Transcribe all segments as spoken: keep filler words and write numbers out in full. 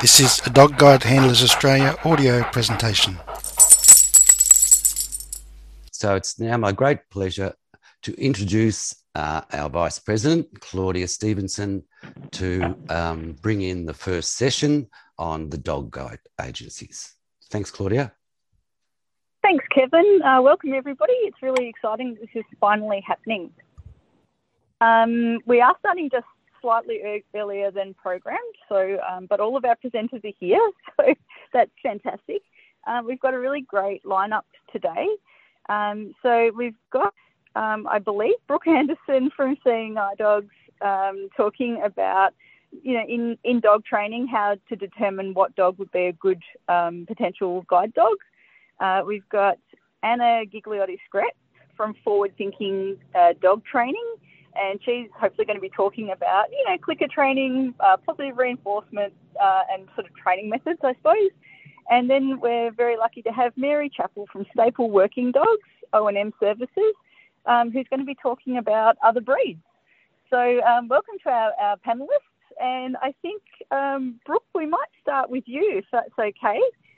This is a Dog Guide Handlers Australia audio presentation. So it's now my great pleasure to introduce uh, our Vice President, Claudia Stevenson, to um, bring in the first session on the Dog Guide agencies. Thanks, Claudia. Thanks, Kevin. Uh, welcome, everybody. It's really exciting this is finally happening. Um, we are starting just slightly er earlier than programmed, so um, but all of our presenters are here, so that's fantastic. Uh, we've got a really great lineup today. Um, so we've got, um, I believe, Brooke Anderson from Seeing Eye Dogs um, talking about, you know, in, in dog training, how to determine what dog would be a good um, potential guide dog. Uh, we've got Anna Gigliotti-Scrett from Forward Thinking uh, Dog Training, and she's hopefully going to be talking about, you know, clicker training, uh, positive reinforcement, uh, and sort of training methods, I suppose. And then we're very lucky to have Mary Chappell from Staple Working Dogs, O and M Services, um, who's going to be talking about other breeds. So um, welcome to our, our panellists. And I think, um, Brooke, we might start with you, if that's okay.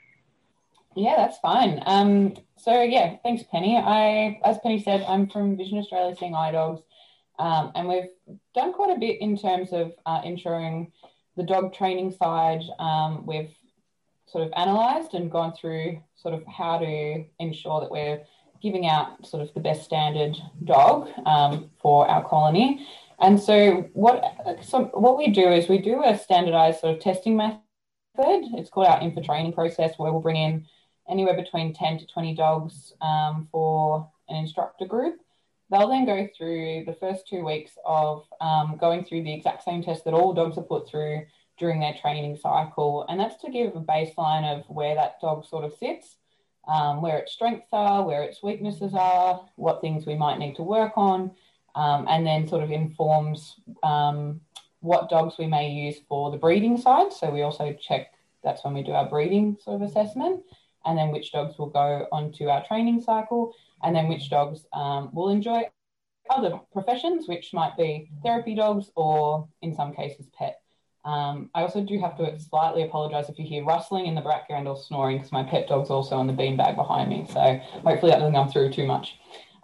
Yeah, that's fine. Um, so, yeah, thanks, Penny. I, as Penny said, I'm from Vision Australia Seeing Eye Dogs. Um, and we've done quite a bit in terms of uh, ensuring the dog training side. Um, we've sort of analysed and gone through sort of how to ensure that we're giving out sort of the best standard dog um, for our colony. And so what, so what we do is we do a standardised sort of testing method. It's called our info training process, where we'll bring in anywhere between ten to twenty dogs um, for an instructor group. They'll then go through the first two weeks of um, going through the exact same test that all dogs are put through during their training cycle. And that's to give a baseline of where that dog sort of sits, um, where its strengths are, where its weaknesses are, what things we might need to work on, um, and then sort of informs um, what dogs we may use for the breeding side. So we also check, that's when we do our breeding sort of assessment, and then which dogs will go onto our training cycle, and then which dogs um, will enjoy other professions, which might be therapy dogs or in some cases pet. Um, I also do have to slightly apologise if you hear rustling in the background or snoring, because my pet dog's also on the beanbag behind me. So hopefully that doesn't come through too much.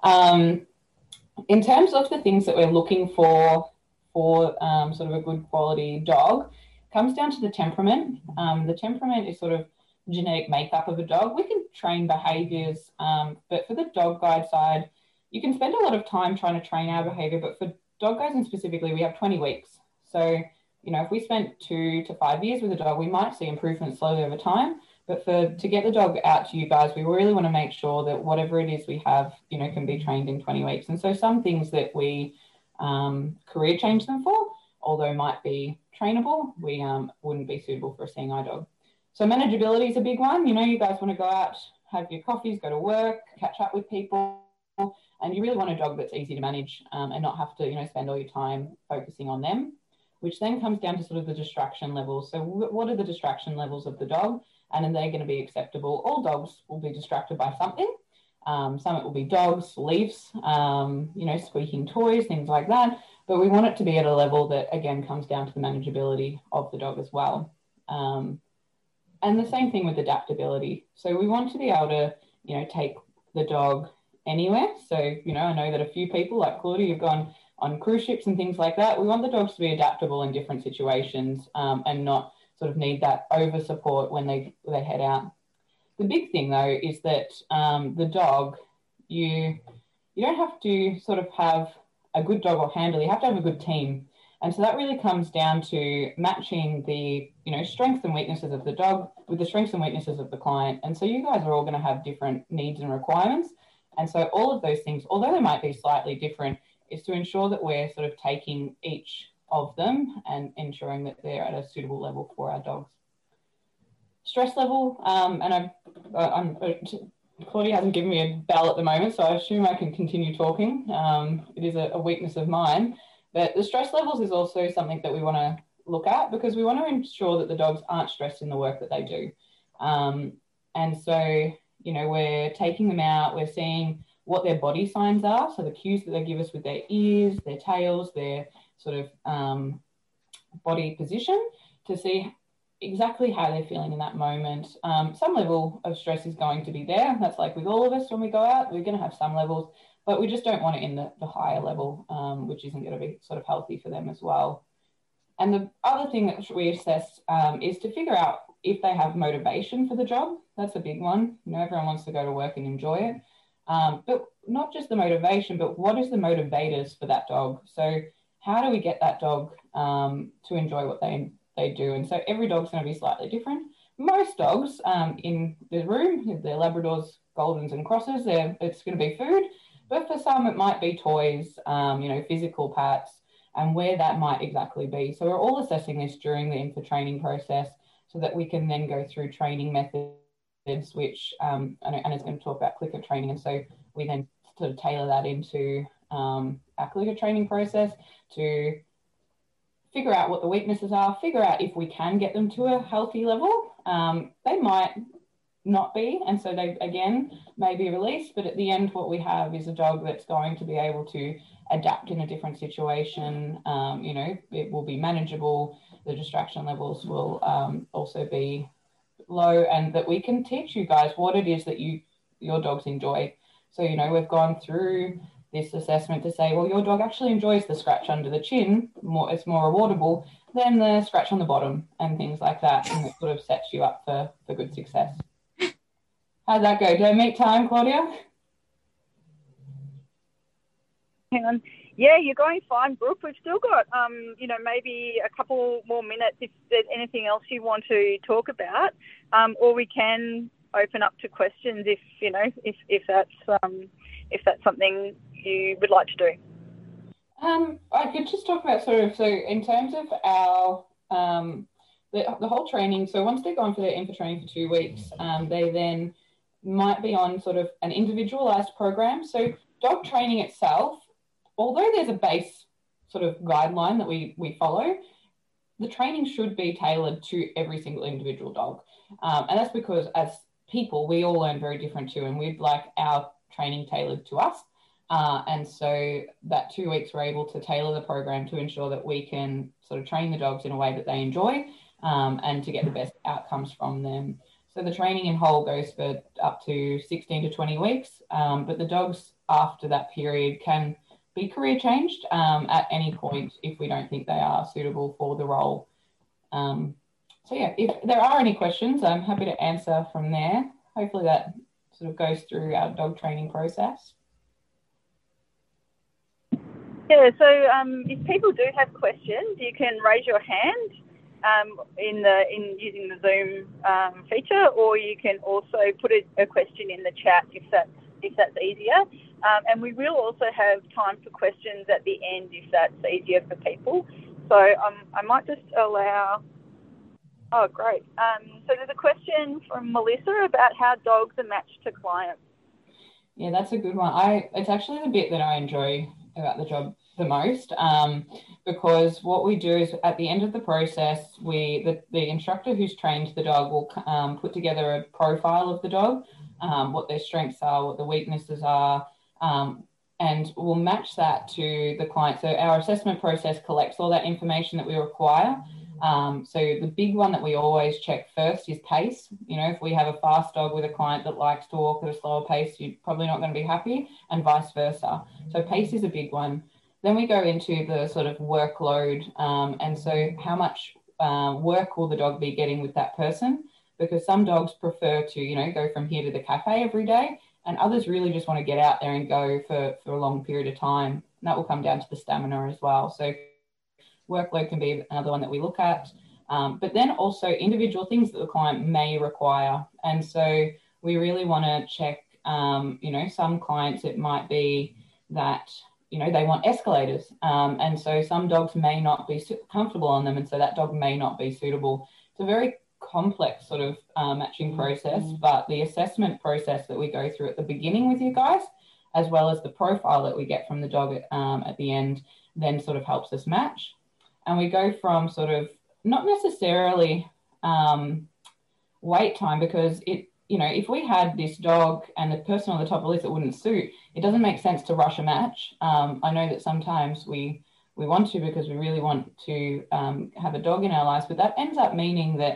Um, in terms of the things that we're looking for for um, sort of a good quality dog, comes down to the temperament. Um, the temperament is sort of genetic makeup of a dog. We can train behaviours, um, but for the dog guide side, you can spend a lot of time trying to train our behaviour, but for dog guides specifically, we have twenty weeks. So, you know, if we spent two to five years with a dog, we might see improvement slowly over time, but for to get the dog out to you guys, we really want to make sure that whatever it is we have, you know, can be trained in twenty weeks. And so some things that we um, career change them for, although might be trainable, we um, wouldn't be suitable for a seeing eye dog. So manageability is a big one. You know, you guys want to go out, have your coffees, go to work, catch up with people, and you really want a dog that's easy to manage um, and not have to, you know, spend all your time focusing on them, which then comes down to sort of the distraction levels. So what are the distraction levels of the dog, and are they going to be acceptable? All dogs will be distracted by something. Um, some it will be dogs, leaves, um, you know, squeaking toys, things like that. But we want it to be at a level that, again, comes down to the manageability of the dog as well. Um, And the same thing with adaptability. So we want to be able to, you know, take the dog anywhere. So, you know, I know that a few people like Claudia, you've gone on cruise ships and things like that. We want the dogs to be adaptable in different situations um, and not sort of need that over support when they, they head out. The big thing though is that um, the dog, you, you don't have to sort of have a good dog or handler, you have to have a good team. And so that really comes down to matching the, you know, strengths and weaknesses of the dog with the strengths and weaknesses of the client. And so you guys are all going to have different needs and requirements. And so all of those things, although they might be slightly different, is to ensure that we're sort of taking each of them and ensuring that they're at a suitable level for our dogs. Stress level, um, and I, uh, I'm, uh, Claudia hasn't given me a bell at the moment, so I assume I can continue talking. Um, it is a, a weakness of mine. But the stress levels is also something that we want to look at, because we want to ensure that the dogs aren't stressed in the work that they do. Um, and so, you know, we're taking them out, we're seeing what their body signs are, so the cues that they give us with their ears, their tails, their sort of um, body position, to see exactly how they're feeling in that moment. Um, some level of stress is going to be there. That's like with all of us when we go out, we're going to have some levels, but we just don't want it in the, the higher level, um, which isn't going to be sort of healthy for them as well. And the other thing that we assess um, is to figure out if they have motivation for the job. That's a big one. You know, everyone wants to go to work and enjoy it. Um, but not just the motivation, but what is the motivators for that dog? So how do we get that dog um, to enjoy what they, they do? And so every dog's going to be slightly different. Most dogs um, in the room, they're Labradors, Goldens and Crosses, they're, it's going to be food. But for some, it might be toys, um, you know, physical pats, and where that might exactly be. So we're all assessing this during the info training process so that we can then go through training methods, which um, Anna's going to talk about clicker training. And so we then sort of tailor that into um, our clicker training process to figure out what the weaknesses are, figure out if we can get them to a healthy level. Um, they might not be, and so they, again, may be released, but at the end, what we have is a dog that's going to be able to adapt in a different situation. Um, you know, it will be manageable. The distraction levels will um, also be low, and that we can teach you guys what it is that you your dogs enjoy. So, you know, we've gone through this assessment to say, well, your dog actually enjoys the scratch under the chin. More, it's more rewardable than the scratch on the bottom and things like that. And it sort of sets you up for, for good success. How'd that go? Did I meet time, Claudia? Hang on. Yeah, you're going fine, Brooke. We've still got, um, you know, maybe a couple more minutes if there's anything else you want to talk about, um, or we can open up to questions if, you know, if, if that's um, if that's something you would like to do. Um, I could just talk about sort of, so in terms of our, um, the, the whole training, so once they're gone for their info training for two weeks, um, they then might be on sort of an individualized program. So dog training itself, although there's a base sort of guideline that we, we follow, the training should be tailored to every single individual dog. Um, and that's because as people, we all learn very different too, and we'd like our training tailored to us. Uh, and so that two weeks we're able to tailor the program to ensure that we can sort of train the dogs in a way that they enjoy um, and to get the best outcomes from them. So the training in whole goes for up to sixteen to twenty weeks, um, but the dogs after that period can be career changed um, at any point if we don't think they are suitable for the role. Um, so yeah, if there are any questions, I'm happy to answer from there. Hopefully that sort of goes through our dog training process. Yeah, so um, if people do have questions, you can raise your hand um, in the in using the Zoom um, feature, or you can also put a, a question in the chat if that's if that's easier. Um, and we will also have time for questions at the end if that's easier for people. So um, I might just allow. Oh, great. Um, so there's a question from Melissa about how dogs are matched to clients. Yeah, that's a good one. I it's actually the bit that I enjoy about the job the most, um, because what we do is at the end of the process, we the, the instructor who's trained the dog will um, put together a profile of the dog, um, what their strengths are, what the weaknesses are, um, and we'll match that to the client. So our assessment process collects all that information that we require. Um, so the big one that we always check first is pace. You know, if we have a fast dog with a client that likes to walk at a slower pace, you're probably not going to be happy, and vice versa. So pace is a big one. Then we go into the sort of workload. Um, and so how much uh, work will the dog be getting with that person? Because some dogs prefer to, you know, go from here to the cafe every day, and others really just want to get out there and go for, for a long period of time. And that will come down to the stamina as well. So workload can be another one that we look at. Um, but then also individual things that the client may require. And so we really want to check, um, you know, some clients, it might be that, you know, they want escalators. Um, and so some dogs may not be comfortable on them. And so that dog may not be suitable. It's a very complex sort of uh, matching process, mm-hmm. but the assessment process that we go through at the beginning with you guys, as well as the profile that we get from the dog at, um, at the end, then sort of helps us match. And we go from sort of not necessarily um, wait time, because it, you know, if we had this dog and the person on the top of the list that wouldn't suit, it doesn't make sense to rush a match. Um, I know that sometimes we we want to because we really want to um, have a dog in our lives, but that ends up meaning that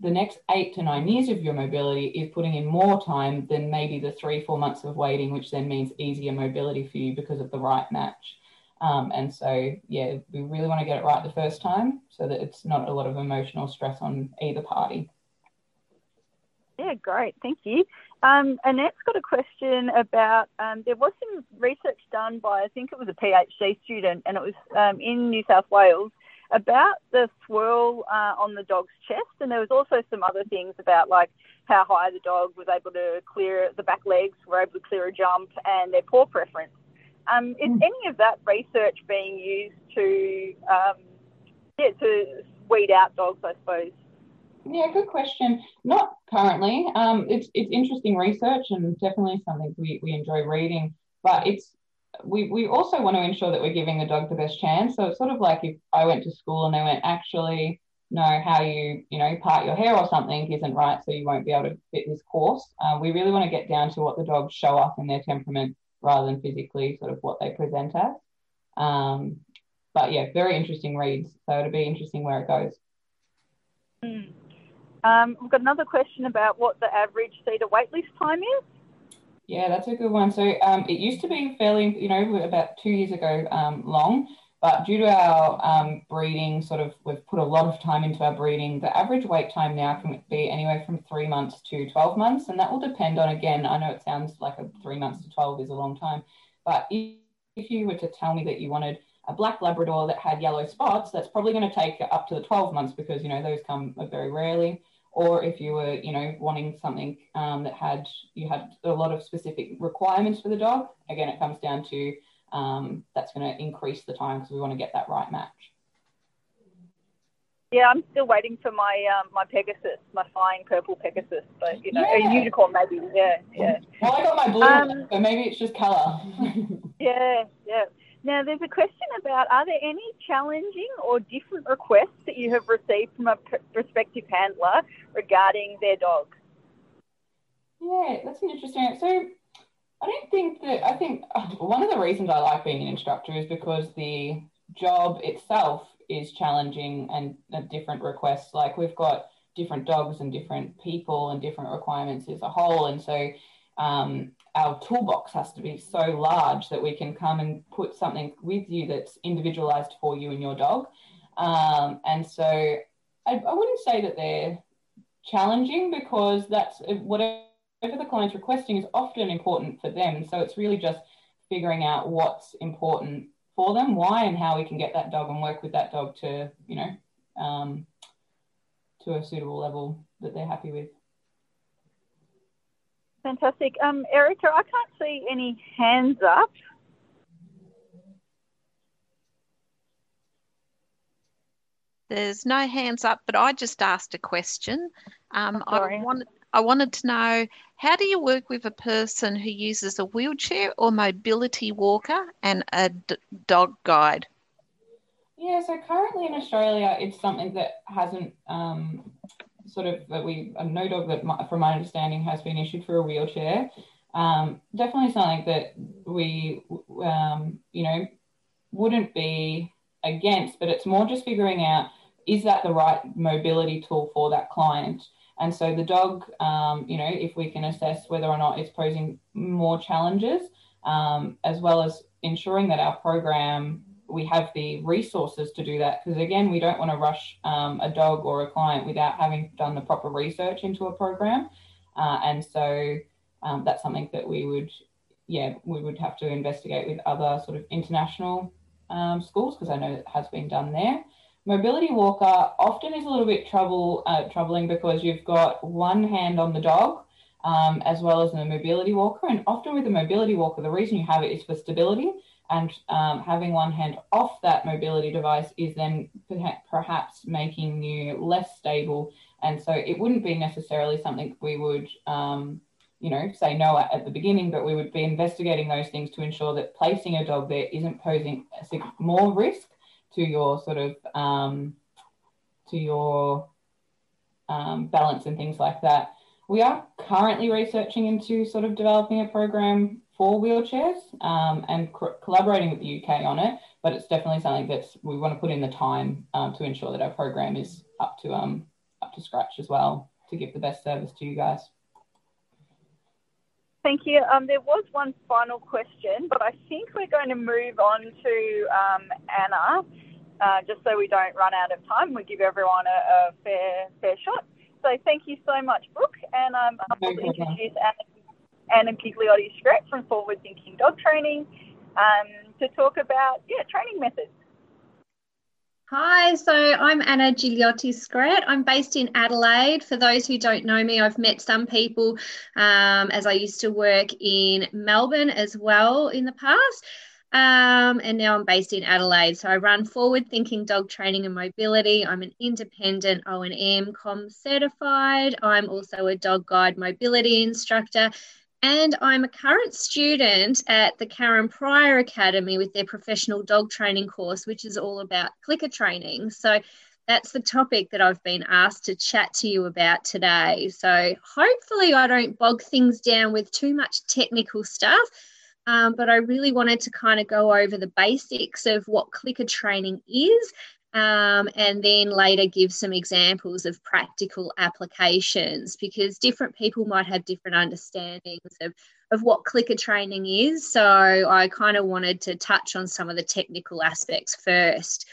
the next eight to nine years of your mobility is putting in more time than maybe the three, four months of waiting, which then means easier mobility for you because of the right match. Um, and so, yeah, we really want to get it right the first time so that it's not a lot of emotional stress on either party. Yeah, great. Thank you. Um, Annette's got a question about, um, there was some research done by, I think it was a PhD student, and it was um, in New South Wales, about the swirl uh, on the dog's chest. And there was also some other things about like how high the dog was able to clear, the back legs were able to clear a jump, and their paw preference. Um, is mm. any of that research being used to, um, yeah, to weed out dogs, I suppose? Yeah, good question. Not currently. Um, it's it's interesting research and definitely something we, we enjoy reading, but it's we, we also want to ensure that we're giving the dog the best chance. So it's sort of like if I went to school and they went, actually, no, how you, you know, part your hair or something isn't right, so you won't be able to fit this course. Uh, we really want to get down to what the dogs show up in their temperament rather than physically sort of what they present as. Um, but yeah, very interesting reads. So it'll be interesting where it goes. Mm. Um, we've got another question about what the average CEDAR waitlist time is. Yeah, that's a good one. So um, it used to be fairly, you know, about two years ago um, long, but due to our um, breeding, sort of, we've put a lot of time into our breeding. The average wait time now can be anywhere from three months to twelve months, and that will depend on, again, I know it sounds like a three months to twelve is a long time, but if, if you were to tell me that you wanted a black Labrador that had yellow spots, that's probably going to take up to the twelve months because, you know, those come very rarely. Or if you were, you know, wanting something um, that had, you had a lot of specific requirements for the dog, again, it comes down to um, that's going to increase the time because we want to get that right match. Yeah, I'm still waiting for my um, my Pegasus, my fine purple Pegasus, but, you know, yeah. a unicorn maybe, yeah, yeah. Well, I got my blue, um, so maybe it's just colour. yeah, yeah. Now, there's a question about, are there any challenging or different requests that you have received from a prospective handler regarding their dog? Yeah, that's an interesting. So I don't think that, I think one of the reasons I like being an instructor is because the job itself is challenging and uh, different requests. Like we've got different dogs and different people and different requirements as a whole. And so um, our toolbox has to be so large that we can come and put something with you that's individualized for you and your dog. Um, and so I, I wouldn't say that they're challenging because that's whatever the client's requesting is often important for them. So it's really just figuring out what's important for them, why and how we can get that dog and work with that dog to, you know, um, to a suitable level that they're happy with. Fantastic. Um, Erica, I can't see any hands up. There's no hands up, but I just asked a question. Um, I wanted, I wanted to know, how do you work with a person who uses a wheelchair or mobility walker and a d- dog guide? Yeah, so currently in Australia, it's something that hasn't um, sort of, that we, uh, no dog that, my, from my understanding, has been issued for a wheelchair. Um, definitely something that we, um, you know, wouldn't be against, but it's more just figuring out, is that the right mobility tool for that client? And so the dog, um, you know, if we can assess whether or not it's posing more challenges, um, as well as ensuring that our program, we have the resources to do that. Because again, we don't want to rush um, a dog or a client without having done the proper research into a program. Uh, and so um, that's something that we would, yeah, we would have to investigate with other sort of international um, schools, because I know it has been done there. Mobility walker often is a little bit trouble, uh, troubling because you've got one hand on the dog um, as well as the mobility walker. And often with the mobility walker, the reason you have it is for stability, and um, having one hand off that mobility device is then perhaps making you less stable. And so it wouldn't be necessarily something we would, um, you know, say no at, at the beginning, but we would be investigating those things to ensure that placing a dog there isn't posing more risk to your sort of, um, to your um, balance and things like that. We are currently researching into sort of developing a program for wheelchairs um, and co- collaborating with the U K on it, but it's definitely something that we want to put in the time um, to ensure that our program is up to um, up up to scratch as well to give the best service to you guys. Thank you. Um, there was one final question, but I think we're going to move on to um, Anna, uh, just so we don't run out of time. We give everyone a, a fair fair shot. So thank you so much, Brooke. And um, I'll introduce Anna, Anna Gigliotti-Scrett from Forward Thinking Dog Training um, to talk about, yeah, training methods. Hi, so I'm Anna Gigliotti-Scrett. I'm based in Adelaide. For those who don't know me, I've met some people um, as I used to work in Melbourne as well in the past. Um, and now I'm based in Adelaide. So I run Forward Thinking Dog Training and Mobility. I'm an independent O and M COM certified. I'm also a dog guide mobility instructor. And I'm a current student at the Karen Pryor Academy with their professional dog training course, which is all about clicker training. So that's the topic that I've been asked to chat to you about today. So hopefully I don't bog things down with too much technical stuff, um, but I really wanted to kind of go over the basics of what clicker training is. Um, and then later give some examples of practical applications, because different people might have different understandings of, of what clicker training is. So I kind of wanted to touch on some of the technical aspects first.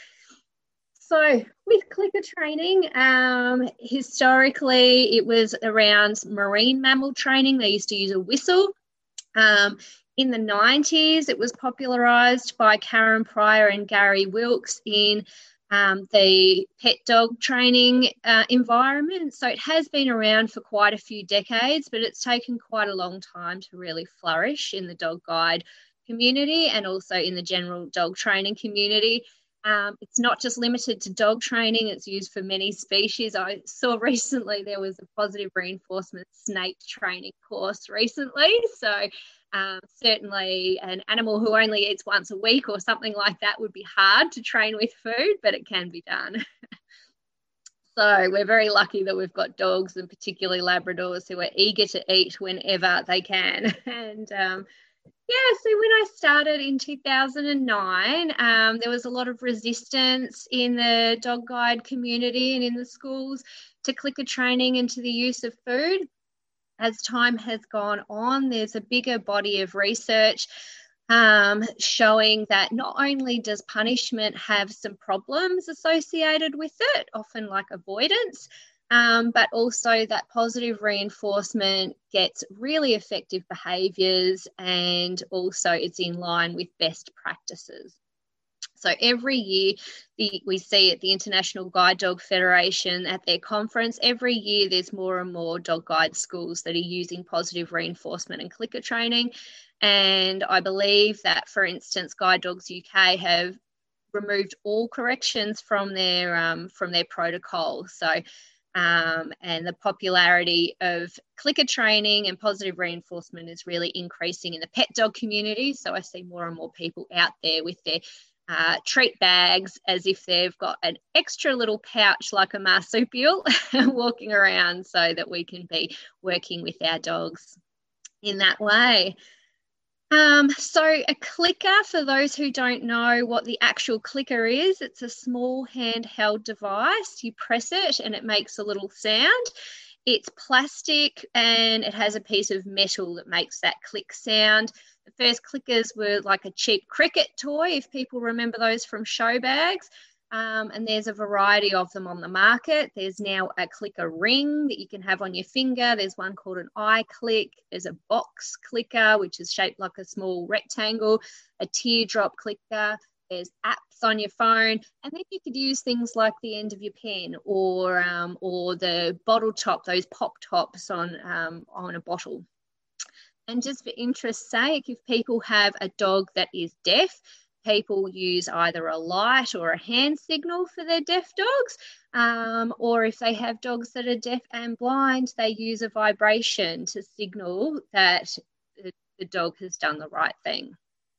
So with clicker training, um, historically it was around marine mammal training. They used to use a whistle. Um, in the nineties, it was popularised by Karen Pryor and Gary Wilkes in Um, the pet dog training uh, environment. So it has been around for quite a few decades, but it's taken quite a long time to really flourish in the dog guide community and also in the general dog training community. Um, it's not just limited to dog training, it's used for many species. I saw recently there was a positive reinforcement snake training course recently. So Um, certainly an animal who only eats once a week or something like that would be hard to train with food, but it can be done. So we're very lucky that we've got dogs, and particularly Labradors, who are eager to eat whenever they can. And um, yeah, so when I started in two thousand nine, um, there was a lot of resistance in the dog guide community and in the schools to clicker training and to the use of food. As time has gone on, there's a bigger body of research um, showing that not only does punishment have some problems associated with it, often like avoidance, um, but also that positive reinforcement gets really effective behaviours, and also it's in line with best practices. So every year the, we see at the International Guide Dog Federation at their conference, every year there's more and more dog guide schools that are using positive reinforcement and clicker training. And I believe that, for instance, Guide Dogs U K have removed all corrections from their, um, from their protocol. So, um, and the popularity of clicker training and positive reinforcement is really increasing in the pet dog community. So I see more and more people out there with their Uh, treat bags as if they've got an extra little pouch like a marsupial walking around, so that we can be working with our dogs in that way. Um, so a clicker, for those who don't know what the actual clicker is, it's a small handheld device. You press it and it makes a little sound. It's plastic and it has a piece of metal that makes that click sound. The first clickers were like a cheap cricket toy, if people remember those from show bags. Um, and there's a variety of them on the market. There's now a clicker ring that you can have on your finger. There's one called an iClick. There's a box clicker, which is shaped like a small rectangle, a teardrop clicker. There's apps on your phone. And then you could use things like the end of your pen, or um, or the bottle top, those pop tops on, um, on a bottle. And just for interest's sake, if people have a dog that is deaf, people use either a light or a hand signal for their deaf dogs, um, or if they have dogs that are deaf and blind, they use a vibration to signal that the, the dog has done the right thing.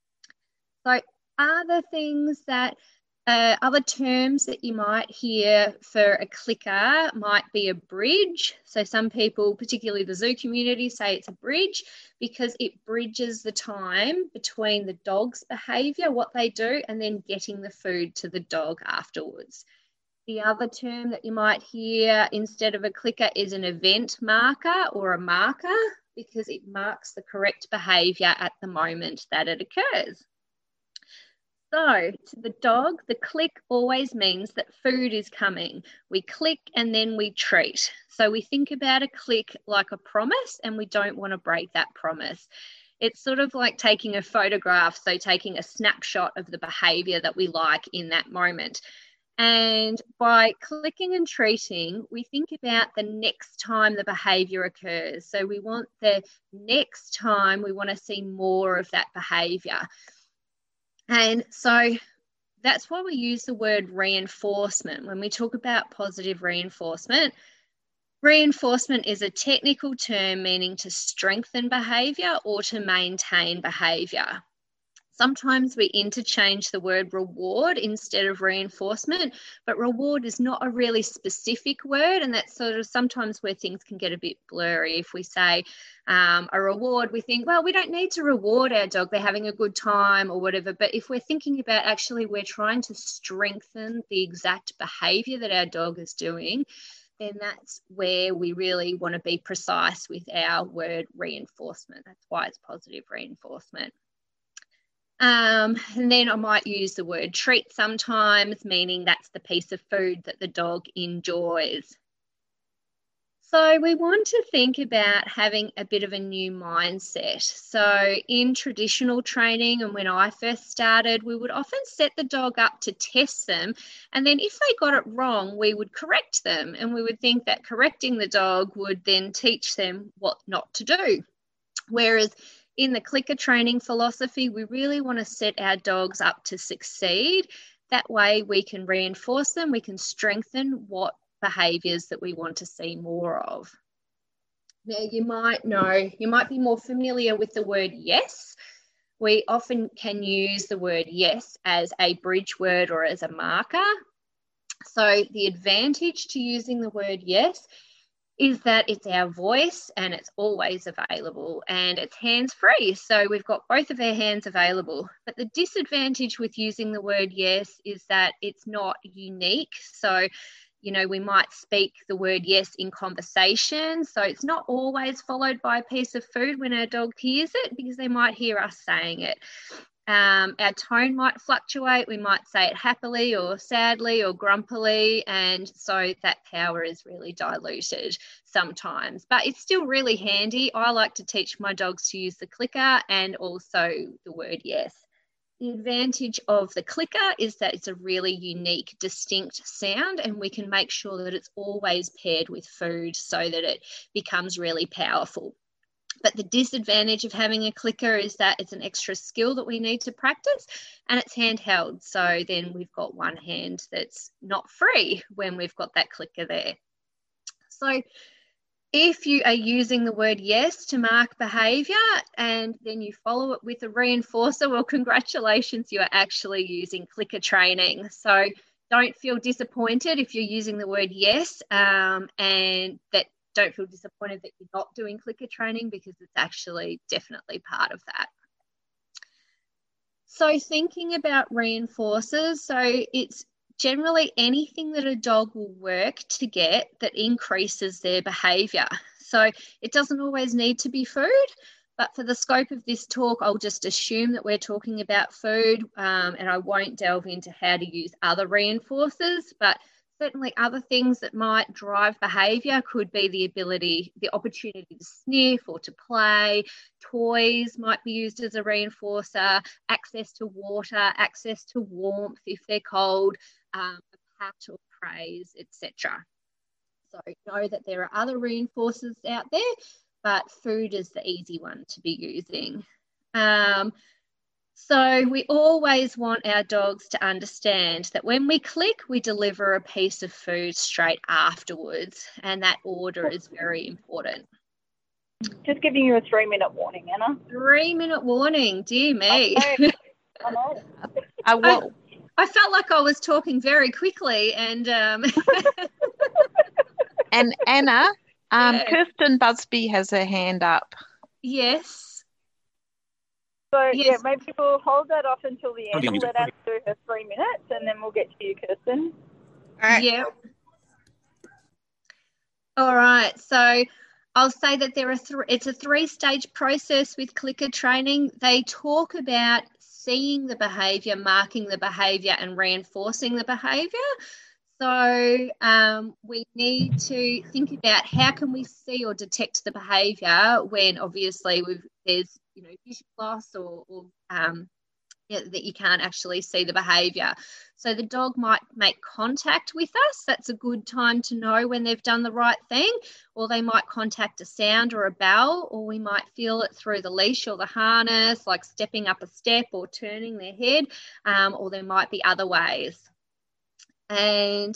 So other things that Uh, other terms that you might hear for a clicker might be a bridge. So some people, particularly the zoo community, say it's a bridge because it bridges the time between the dog's behaviour, what they do, and then getting the food to the dog afterwards. The other term that you might hear instead of a clicker is an event marker or a marker, because it marks the correct behaviour at the moment that it occurs. So to the dog, the click always means that food is coming. We click and then we treat. So we think about a click like a promise, and we don't want to break that promise. It's sort of like taking a photograph, so taking a snapshot of the behaviour that we like in that moment. And by clicking and treating, we think about the next time the behaviour occurs. So we want the next time, we want to see more of that behaviour. And so that's why we use the word reinforcement. When we talk about positive reinforcement, reinforcement is a technical term meaning to strengthen behaviour or to maintain behaviour. Sometimes we interchange the word reward instead of reinforcement, but reward is not a really specific word, and that's sort of sometimes where things can get a bit blurry. If we say um, a reward, we think, well, we don't need to reward our dog, they're having a good time or whatever. But if we're thinking about actually we're trying to strengthen the exact behaviour that our dog is doing, then that's where we really want to be precise with our word reinforcement. That's why it's positive reinforcement. Um, and then I might use the word treat sometimes, meaning that's the piece of food that the dog enjoys. So we want to think about having a bit of a new mindset. So in traditional training, and when I first started, we would often set the dog up to test them. And then if they got it wrong, we would correct them. And we would think that correcting the dog would then teach them what not to do. Whereas in the clicker training philosophy, we really want to set our dogs up to succeed. That way we can reinforce them, we can strengthen what behaviours that we want to see more of. Now, you might know, you might be more familiar with the word yes. We often can use the word yes as a bridge word or as a marker. So the advantage to using the word yes is that it's our voice and it's always available and it's hands-free. So we've got both of our hands available. But the disadvantage with using the word yes is that it's not unique. So, you know, we might speak the word yes in conversation. So it's not always followed by a piece of food when our dog hears it, because they might hear us saying it. Um, our tone might fluctuate. We might say it happily or sadly or grumpily, and so that power is really diluted sometimes. But it's still really handy. I like to teach my dogs to use the clicker and also the word yes. The advantage of the clicker is that it's a really unique, distinct sound, and we can make sure that it's always paired with food so that it becomes really powerful. But the disadvantage of having a clicker is that it's an extra skill that we need to practice, and it's handheld. So then we've got one hand that's not free when we've got that clicker there. So if you are using the word yes to mark behaviour and then you follow it with a reinforcer, well, congratulations, you are actually using clicker training. So don't feel disappointed if you're using the word yes, um, and that don't feel disappointed that you're not doing clicker training, because it's actually definitely part of that. So thinking about reinforcers, so it's generally anything that a dog will work to get that increases their behaviour. So it doesn't always need to be food, but for the scope of this talk, I'll just assume that we're talking about food, um, and I won't delve into how to use other reinforcers, but certainly other things that might drive behaviour could be the ability, the opportunity to sniff or to play. Toys might be used as a reinforcer, access to water, access to warmth if they're cold, um, a pat or praise, et cetera. So know that there are other reinforcers out there, but food is the easy one to be using. Um, So we always want our dogs to understand that when we click, we deliver a piece of food straight afterwards, and that order is very important. Just giving you a three-minute warning, Anna. Three-minute warning, dear me. I know. I know. I will. I, I felt like I was talking very quickly, and um... and Anna, um, yeah. Kirsten Busby has her hand up. Yes. So, yes. yeah, maybe we'll hold that off until the end. We'll let Anna do her three minutes, and then we'll get to you, Kirsten. All right. Yeah. All right. So I'll say that there are th- it's a three-stage process with clicker training. They talk about seeing the behaviour, marking the behaviour, and reinforcing the behaviour. So um, we need to think about how can we see or detect the behaviour when obviously we've, there's you know vision loss or, or um, yeah, that you can't actually see the behaviour. So the dog might make contact with us. That's a good time to know when they've done the right thing, or they might contact a sound or a bell, or we might feel it through the leash or the harness, like stepping up a step or turning their head, um, or there might be other ways. And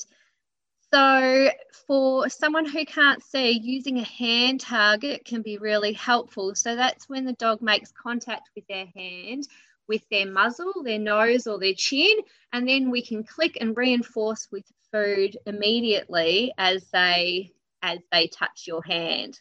so for someone who can't see, using a hand target can be really helpful. So that's when the dog makes contact with their hand, with their muzzle, their nose or their chin, and then we can click and reinforce with food immediately as they as they touch your hand.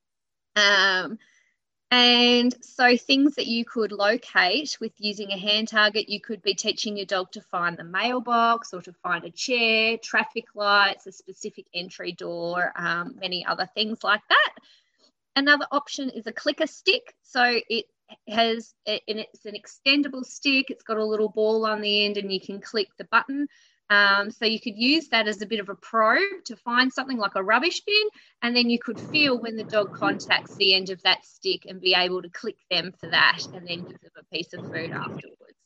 Um, And so things that you could locate with using a hand target, you could be teaching your dog to find the mailbox or to find a chair, traffic lights, a specific entry door, um, many other things like that. Another option is a clicker stick. So it has, and it's an extendable stick. It's got a little ball on the end and you can click the button. Um, so you could use that as a bit of a probe to find something like a rubbish bin, and then you could feel when the dog contacts the end of that stick and be able to click them for that and then give them a piece of food afterwards.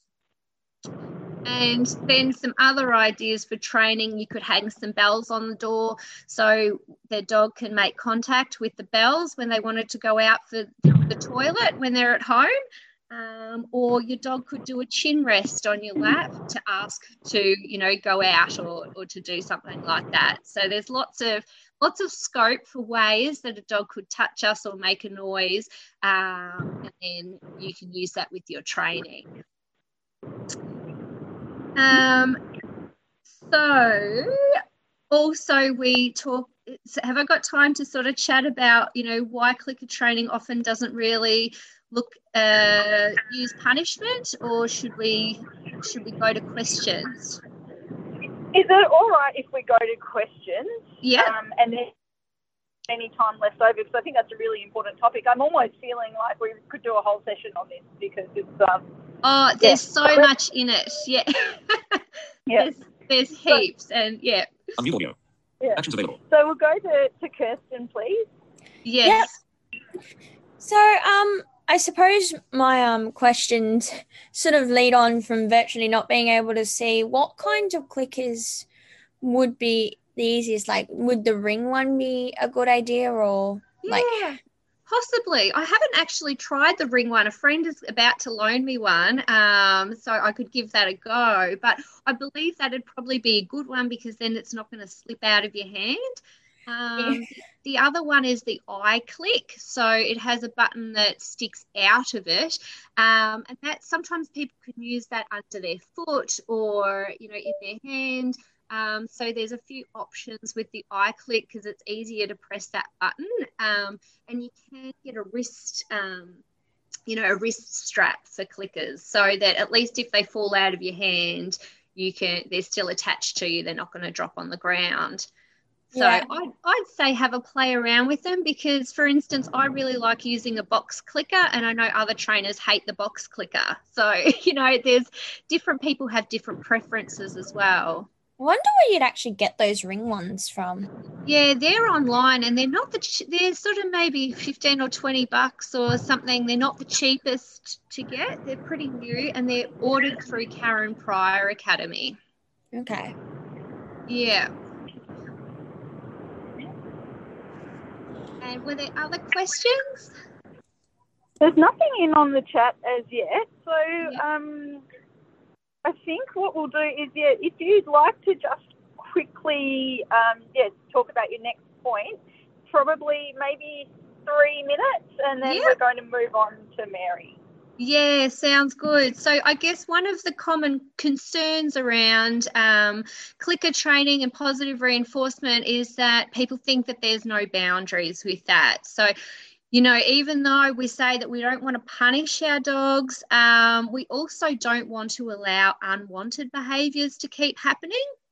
And then some other ideas for training, you could hang some bells on the door so the dog can make contact with the bells when they wanted to go out for the toilet when they're at home. Um, or your dog could do a chin rest on your lap to ask to, you know, go out or, or to do something like that. So there's lots of lots of scope for ways that a dog could touch us or make a noise, um, and then you can use that with your training. Um, so also we talk, have I got time to sort of chat about, you know, why clicker training often doesn't really look uh use punishment, or should we should we go to questions? Is it all right if we go to questions? Yeah. Um, and then any time left over, because I think that's a really important topic. I'm almost feeling like we could do a whole session on this because it's um oh there's yeah. so much in it. Yeah. Yeah. There's, there's heaps. So, and yeah. Unmute audio. Yeah. Actions available. So we'll go to, to Kirsten, please. Yes. Yep. So um I suppose my um questions sort of lead on from virtually not being able to see. What kinds of clickers would be the easiest? Like, would the ring one be a good idea, or like? Yeah, possibly. I haven't actually tried the ring one. A friend is about to loan me one, um, so I could give that a go. But I believe that'd probably be a good one because then it's not going to slip out of your hand. Um, the other one is the iClick. So it has a button that sticks out of it. Um, and that sometimes people can use that under their foot or, you know, in their hand. Um, so there's a few options with the iClick because it's easier to press that button. Um, and you can get a wrist, um, you know, a wrist strap for clickers so that at least if they fall out of your hand, you can, they're still attached to you. They're not going to drop on the ground. So yeah. I'd, I'd say have a play around with them because, for instance, I really like using a box clicker and I know other trainers hate the box clicker. So, you know, there's different people have different preferences as well. I wonder where you'd actually get those ring ones from. Yeah, they're online and they're not the, ch- they're sort of maybe fifteen or twenty bucks or something. They're not the cheapest to get. They're pretty new and they're ordered through Karen Pryor Academy. Okay. Yeah. And were there other questions? There's nothing in on the chat as yet. So Yep. um, I think what we'll do is, yeah, if you'd like to just quickly, um, yeah, talk about your next point, probably maybe three minutes, and then Yep. we're going to move on to Mary. Yeah, sounds good. So I guess one of the common concerns around um, clicker training and positive reinforcement is that people think that there's no boundaries with that. So, you know, even though we say that we don't want to punish our dogs, um, we also don't want to allow unwanted behaviours to keep happening.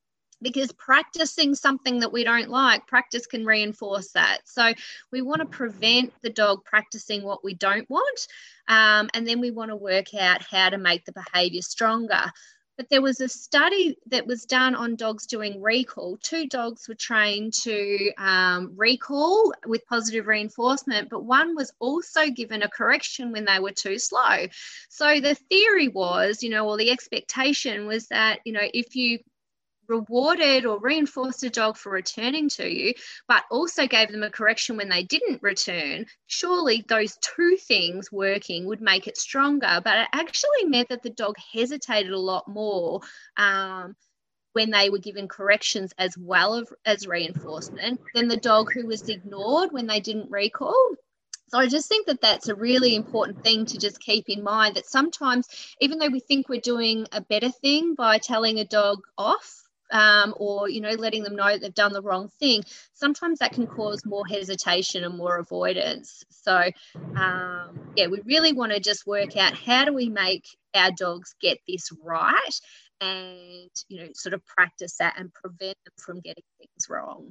because practicing something that we don't like, practice can reinforce that. So we want to prevent the dog practicing what we don't want, um, and then we want to work out how to make the behaviour stronger. But there was a study that was done on dogs doing recall. Two dogs were trained to um, recall with positive reinforcement, but one was also given a correction when they were too slow. So the theory was, you know, or the expectation was that, you know, if you rewarded or reinforced a dog for returning to you, but also gave them a correction when they didn't return, surely those two things working would make it stronger. But it actually meant that the dog hesitated a lot more um, when they were given corrections as well as, as reinforcement than the dog who was ignored when they didn't recall. So I just think that that's a really important thing to just keep in mind, that sometimes, even though we think we're doing a better thing by telling a dog off, Um, or, you know, letting them know they've done the wrong thing, sometimes that can cause more hesitation and more avoidance. So, um, yeah, we really want to just work out how do we make our dogs get this right and, you know, sort of practice that and prevent them from getting things wrong.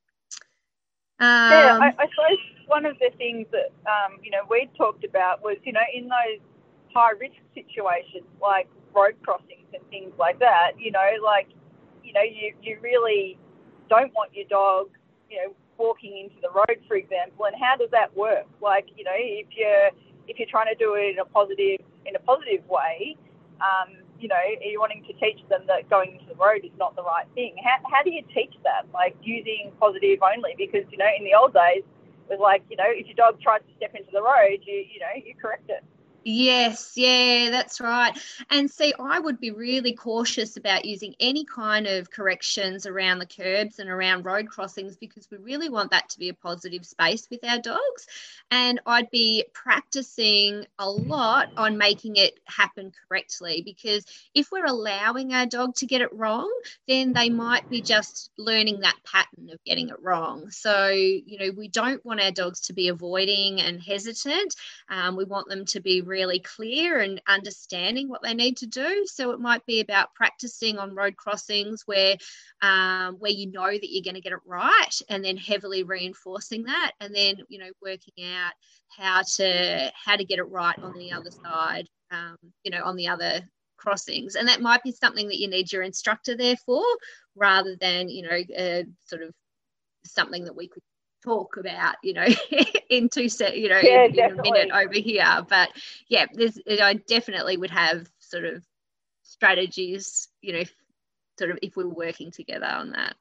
Um, yeah, I, I suppose one of the things that, um, you know, we talked about was, you know, in those high-risk situations like road crossings and things like that, you know, like, you know, you, you really don't want your dog, you know, walking into the road, for example. And how does that work? Like, you know, if you're if you're trying to do it in a positive in a positive way, um, you know, are you wanting to teach them that going into the road is not the right thing? How how do you teach that? Like using positive only? Because, you know, in the old days, it was like, you know, if your dog tries to step into the road, you you know, you correct it. Yes, yeah, that's right. And see, I would be really cautious about using any kind of corrections around the curbs and around road crossings, because we really want that to be a positive space with our dogs. And I'd be practicing a lot on making it happen correctly, because if we're allowing our dog to get it wrong, then they might be just learning that pattern of getting it wrong. So, you know, we don't want our dogs to be avoiding and hesitant. Um, we want them to be really clear and understanding what they need to do. So it might be about practicing on road crossings where um, where you know that you're going to get it right, and then heavily reinforcing that, and then, you know, working out how to how to get it right on the other side, um, you know, on the other crossings. And that might be something that you need your instructor there for, rather than, you know, uh, sort of something that we could talk about, you know, in two set, you know, yeah, in, in a minute over here. But yeah, there's, I definitely would have sort of strategies, you know, sort of if we were working together on that.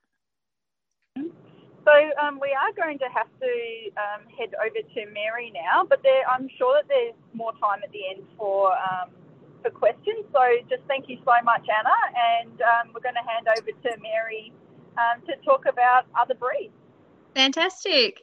So um, we are going to have to um, head over to Mary now, but there, I'm sure that there's more time at the end for um, for questions. So just thank you so much, Anna, and um, we're going to hand over to Mary um, to talk about other breeds. Fantastic.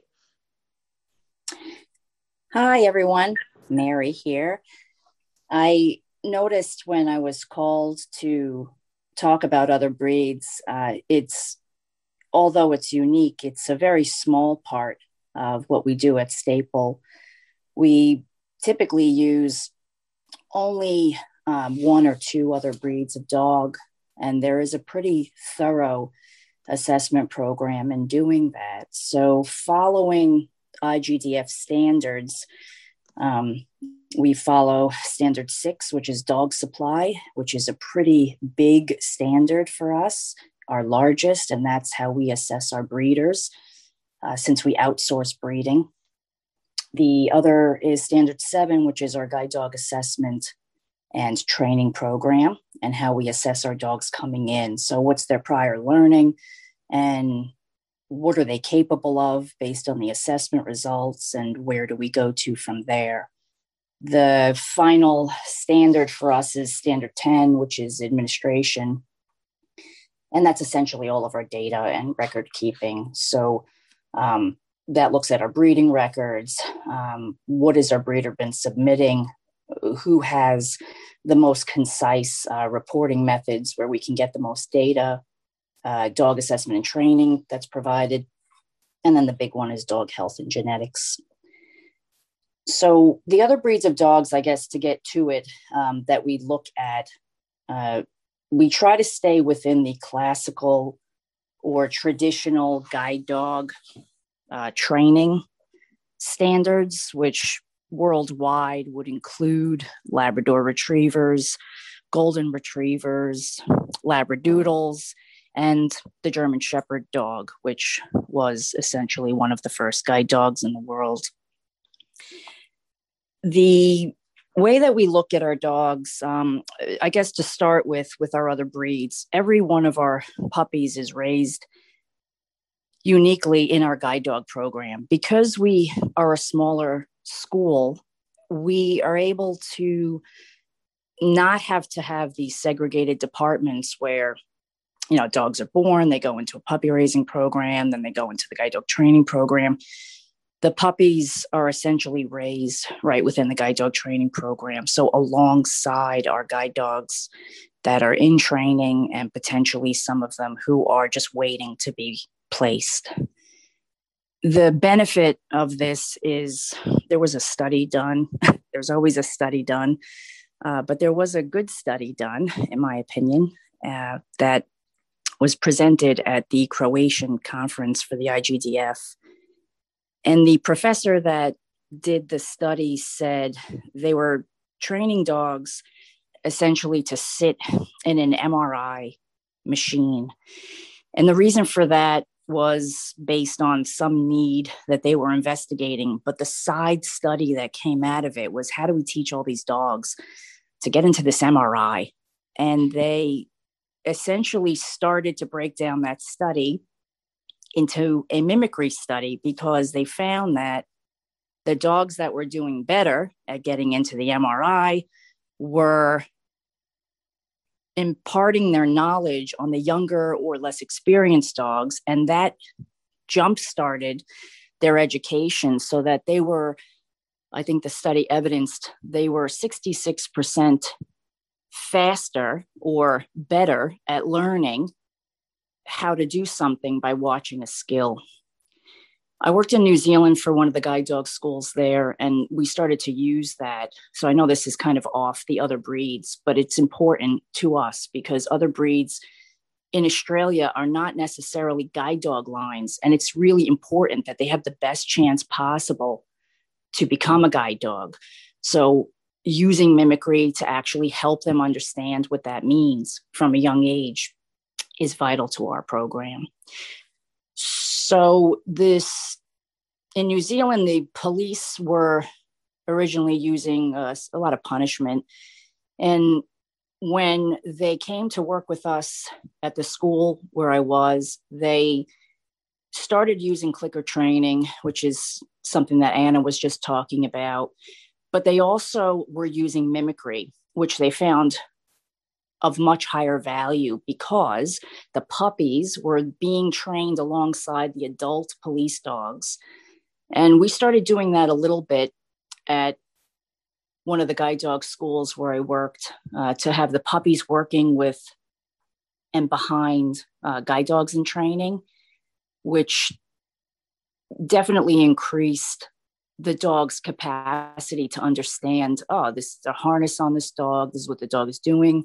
Hi, everyone. Mary here. I noticed when I was called to talk about other breeds, uh, it's, although it's unique, it's a very small part of what we do at Staple. We typically use only um, one or two other breeds of dog, and there is a pretty thorough assessment program in doing that. So following I G D F standards, um, we follow standard six, which is dog supply, which is a pretty big standard for us, our largest, and that's how we assess our breeders uh, since we outsource breeding. The other is standard seven, which is our guide dog assessment and training program, and how we assess our dogs coming in. So what's their prior learning and what are they capable of based on the assessment results, and where do we go to from there? The final standard for us is standard ten, which is administration. And that's essentially all of our data and record keeping. So um, that looks at our breeding records. Um, what has our breeder been submitting? Who has the most concise uh, reporting methods where we can get the most data, uh, dog assessment and training that's provided. And then the big one is dog health and genetics. So the other breeds of dogs, I guess, to get to it, um, that we look at, uh, we try to stay within the classical or traditional guide dog uh, training standards, which worldwide would include Labrador retrievers, golden retrievers, Labradoodles, and the German Shepherd dog, which was essentially one of the first guide dogs in the world. The way that we look at our dogs, um, I guess to start with, with our other breeds, every one of our puppies is raised uniquely in our guide dog program. Because we are a smaller school, we are able to not have to have these segregated departments where, you know, dogs are born, they go into a puppy raising program, then they go into the guide dog training program. The puppies are essentially raised right within the guide dog training program. So alongside our guide dogs that are in training, and potentially some of them who are just waiting to be placed. The benefit of this is there was a study done. There's always a study done. Uh, but there was a good study done, in my opinion, uh, that was presented at the Croatian conference for the I G D F. And the professor that did the study said they were training dogs essentially to sit in an M R I machine. And the reason for that was based on some need that they were investigating. But the side study that came out of it was, how do we teach all these dogs to get into this M R I? And they essentially started to break down that study into a mimicry study, because they found that the dogs that were doing better at getting into the M R I were imparting their knowledge on the younger or less experienced dogs. And that jump-started their education, so that they were, I think the study evidenced, they were sixty-six percent faster or better at learning how to do something by watching a skill. I worked in New Zealand for one of the guide dog schools there, and we started to use that. So I know this is kind of off the other breeds, but it's important to us because other breeds in Australia are not necessarily guide dog lines. And it's really important that they have the best chance possible to become a guide dog. So using mimicry to actually help them understand what that means from a young age is vital to our program. So this, in New Zealand, the police were originally using uh, a lot of punishment. And when they came to work with us at the school where I was, they started using clicker training, which is something that Anna was just talking about. But they also were using mimicry, which they found of much higher value because the puppies were being trained alongside the adult police dogs. And we started doing that a little bit at one of the guide dog schools where I worked, uh, to have the puppies working with and behind uh, guide dogs in training, which definitely increased the dog's capacity to understand, oh, this is a harness on this dog, this is what the dog is doing.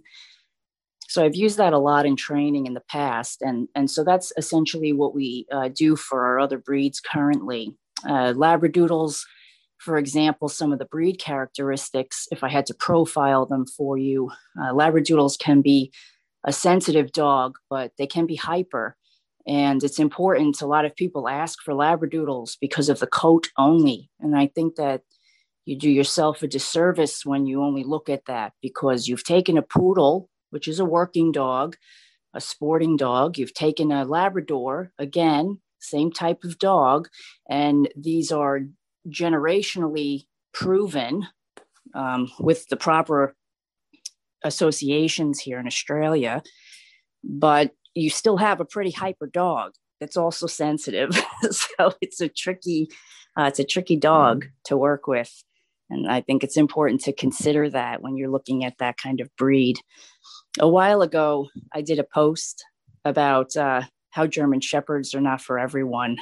So I've used that a lot in training in the past. And, and so that's essentially what we uh, do for our other breeds currently. Uh, Labradoodles, for example, some of the breed characteristics, if I had to profile them for you, uh, Labradoodles can be a sensitive dog, but they can be hyper. And it's important. A lot of people ask for Labradoodles because of the coat only. And I think that you do yourself a disservice when you only look at that, because you've taken a poodle, which is a working dog, a sporting dog. You've taken a Labrador, again, same type of dog. And these are generationally proven um, with the proper associations here in Australia. But you still have a pretty hyper dog that's also sensitive. So it's a tricky, uh, it's a tricky dog to work with. And I think it's important to consider that when you're looking at that kind of breed. A while ago, I did a post about uh, how German Shepherds are not for everyone.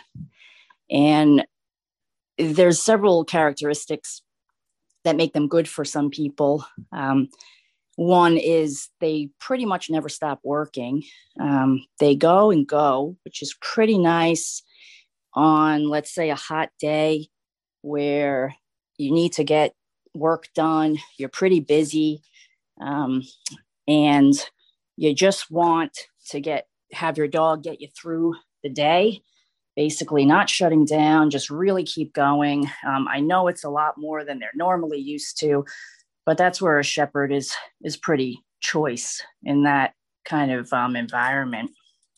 And there's several characteristics that make them good for some people. Um, One is they pretty much never stop working. Um, they go and go, which is pretty nice on, let's say, a hot day where you need to get work done. You're pretty busy, um, and you just want to get have your dog get you through the day. Basically, not shutting down, just really keep going. Um, I know it's a lot more than they're normally used to, but that's where a shepherd is is pretty choice in that kind of um, environment.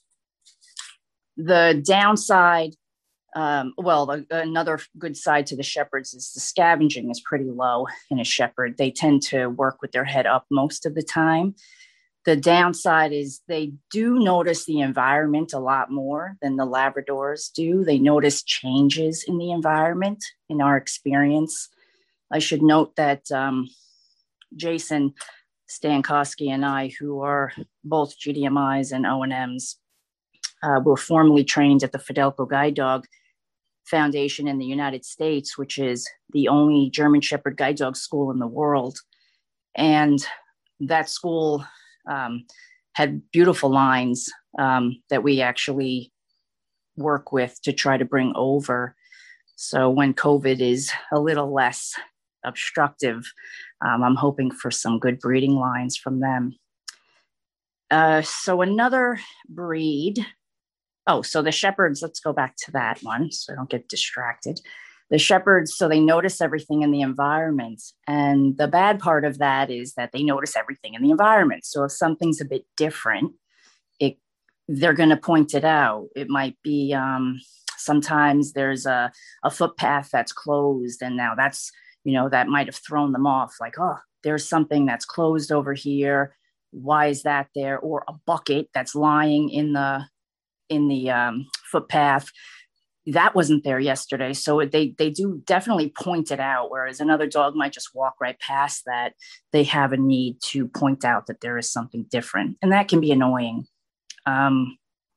The downside, um, well, the, another good side to the shepherds is the scavenging is pretty low in a shepherd. They tend to work with their head up most of the time. The downside is they do notice the environment a lot more than the Labradors do. They notice changes in the environment in our experience. I should note that um, Jason Stankowski and I, who are both G D M Is and O and Ms, uh, were formerly trained at the Fidelco Guide Dog Foundation in the United States, which is the only German Shepherd guide dog school in the world. And that school um, had beautiful lines um, that we actually work with to try to bring over. So when COVID is a little less obstructive, um, I'm hoping for some good breeding lines from them. Uh, so another breed, oh, so the shepherds, let's go back to that one so I don't get distracted. The shepherds, so they notice everything in the environment. And the bad part of that is that they notice everything in the environment. So if something's a bit different, it they're going to point it out. It might be um, sometimes there's a, a footpath that's closed, and now that's, you know, that might have thrown them off, like, oh, there's something that's closed over here. Why is that there? Or a bucket that's lying in the in the um, footpath. That wasn't there yesterday. So they they do definitely point it out, whereas another dog might just walk right past that. They have a need to point out that there is something different, and that can be annoying. Um,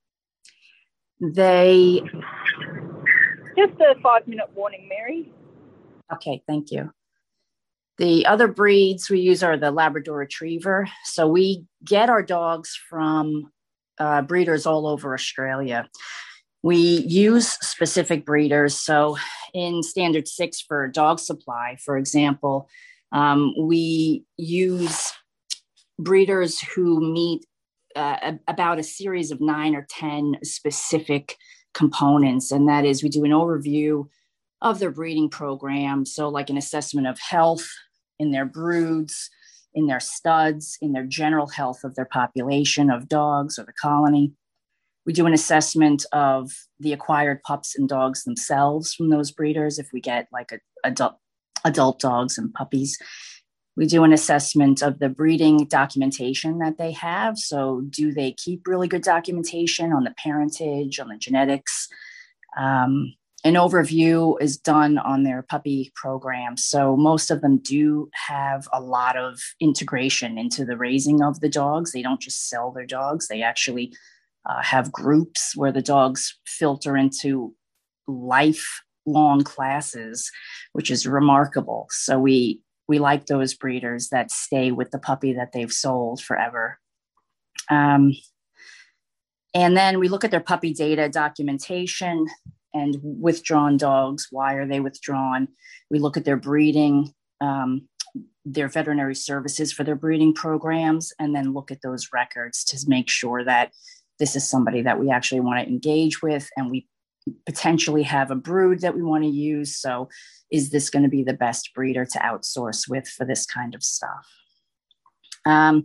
they... Just a five-minute warning, Mary. Okay, thank you. The other breeds we use are the Labrador Retriever. So we get our dogs from uh, breeders all over Australia. We use specific breeders. So in Standard six for dog supply, for example, um, we use breeders who meet uh, a, about a series of nine or ten specific components. And that is, we do an overview of their breeding program. So like an assessment of health in their broods, in their studs, in their general health of their population of dogs or the colony. We do an assessment of the acquired pups and dogs themselves from those breeders. If we get like a, adult, adult dogs and puppies, we do an assessment of the breeding documentation that they have. So do they keep really good documentation on the parentage, on the genetics? Um, an overview is done on their puppy program. So most of them do have a lot of integration into the raising of the dogs. They don't just sell their dogs. They actually Uh, have groups where the dogs filter into lifelong classes, which is remarkable. So we we like those breeders that stay with the puppy that they've sold forever. Um, and then we look at their puppy data documentation and withdrawn dogs. Why are they withdrawn? We look at their breeding, um, their veterinary services for their breeding programs, and then look at those records to make sure that this is somebody that we actually want to engage with, and we potentially have a brood that we want to use. So is this going to be the best breeder to outsource with for this kind of stuff? Um,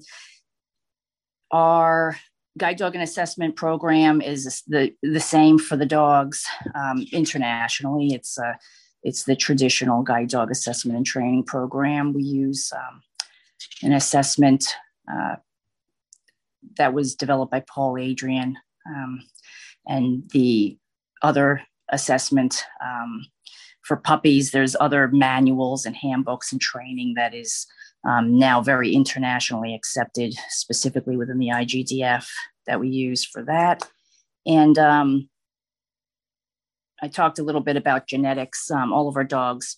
our guide dog and assessment program is the, the same for the dogs. Um, internationally, it's, a, it's the traditional guide dog assessment and training program. We use um, an assessment uh, that was developed by Paul Adrian, um, and the other assessment um, for puppies. There's other manuals and handbooks and training that is um, now very internationally accepted, specifically within the I G D F that we use for that. And um, I talked a little bit about genetics. Um, all of our dogs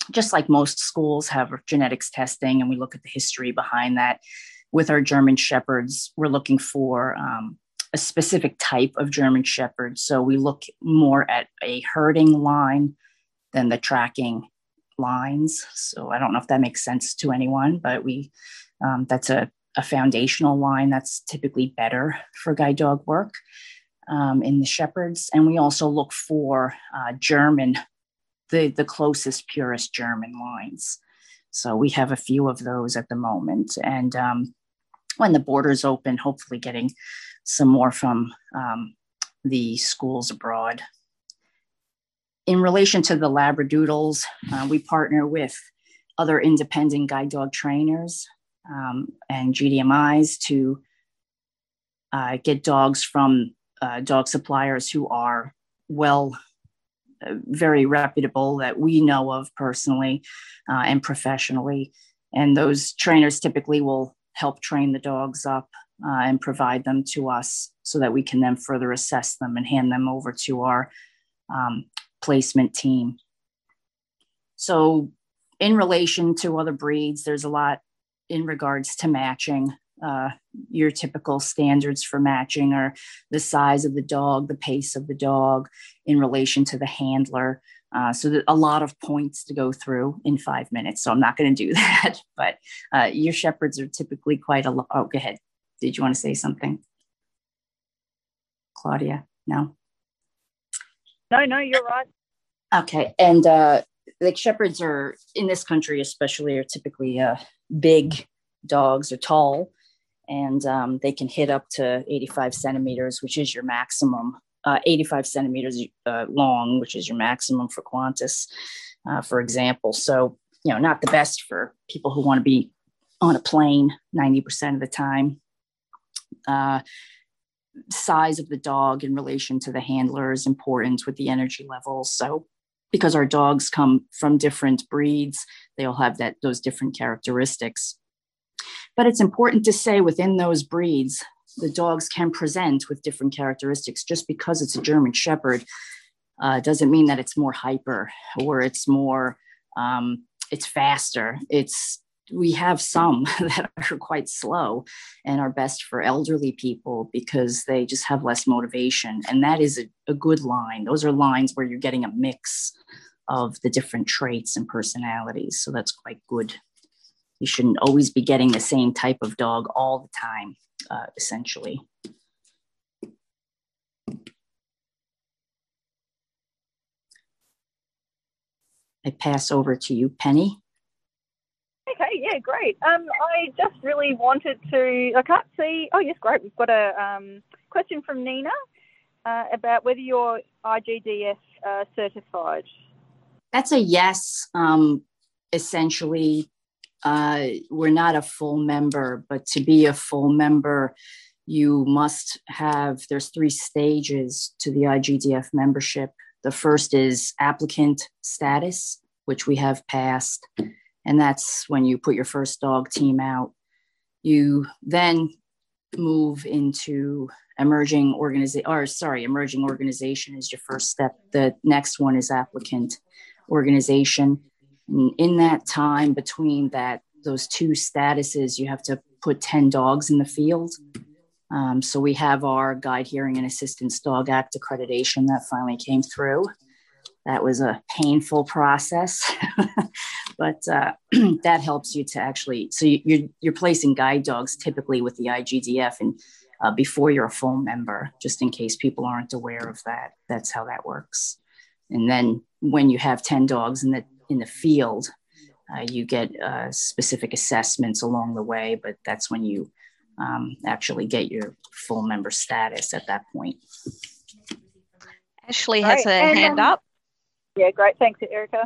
just like most schools have genetics testing, and we look at the history behind that. With our German Shepherds, we're looking for um, a specific type of German Shepherd. So we look more at a herding line than the tracking lines. So I don't know if that makes sense to anyone, but we um, that's a, a foundational line that's typically better for guide dog work um, in the Shepherds. And we also look for uh, German, the, the closest, purest German lines. So we have a few of those at the moment. And um, when the borders open, hopefully getting some more from um, the schools abroad. In relation to the Labradoodles, uh, we partner with other independent guide dog trainers um, and G D M Is to uh, get dogs from uh, dog suppliers who are well, uh, very reputable, that we know of personally uh, and professionally. And those trainers typically will help train the dogs up uh, and provide them to us so that we can then further assess them and hand them over to our um, placement team. So in relation to other breeds, there's a lot in regards to matching. Uh, your typical standards for matching are the size of the dog, the pace of the dog in relation to the handler. Uh, so there's a lot of points to go through in five minutes. So I'm not going to do that, but uh, your Shepherds are typically quite a lot. Oh, go ahead. Did you want to say something? Claudia? No? No, no, you're right. Okay. And uh, like Shepherds are in this country, especially, are typically uh, big dogs, or tall, and um, they can hit up to eighty-five centimeters, which is your maximum. Uh, eighty-five centimeters uh, long, which is your maximum for Qantas, uh, for example. So, you know, not the best for people who want to be on a plane ninety percent of the time. Uh, size of the dog in relation to the handler is important with the energy levels. So because our dogs come from different breeds, they all have that those different characteristics. But it's important to say within those breeds, the dogs can present with different characteristics. Just because it's a German Shepherd uh, doesn't mean that it's more hyper or it's more, um, it's faster. It's, we have some that are quite slow and are best for elderly people because they just have less motivation. And that is a, a good line. Those are lines where you're getting a mix of the different traits and personalities. So that's quite good. You shouldn't always be getting the same type of dog all the time, uh, essentially. I pass over to you, Penny. Okay, yeah, great. Um, I just really wanted to, I can't see, oh yes, great. We've got a um, question from Nina uh, about whether you're I G D F uh, certified. That's a yes. Um, essentially, uh, we're not a full member, but to be a full member, you must have, there's three stages to the I G D F membership. The first is applicant status, which we have passed. And that's when you put your first dog team out. You then move into emerging organization, or sorry, emerging organization is your first step. The next one is applicant organization. And in that time between that, those two statuses, you have to put ten dogs in the field. Um, so we have our Guide, Hearing, and Assistance Dog Act accreditation that finally came through. That was a painful process, but uh, that helps you to actually, so you're, you're placing guide dogs typically with the I G D F and uh, before you're a full member, just in case people aren't aware of that. That's how that works. And then when you have ten dogs in the, in the field, uh, you get uh, specific assessments along the way, but that's when you um, actually get your full member status at that point. Ashley has Great. a And, hand um, up. Yeah, great. Thanks, Erica.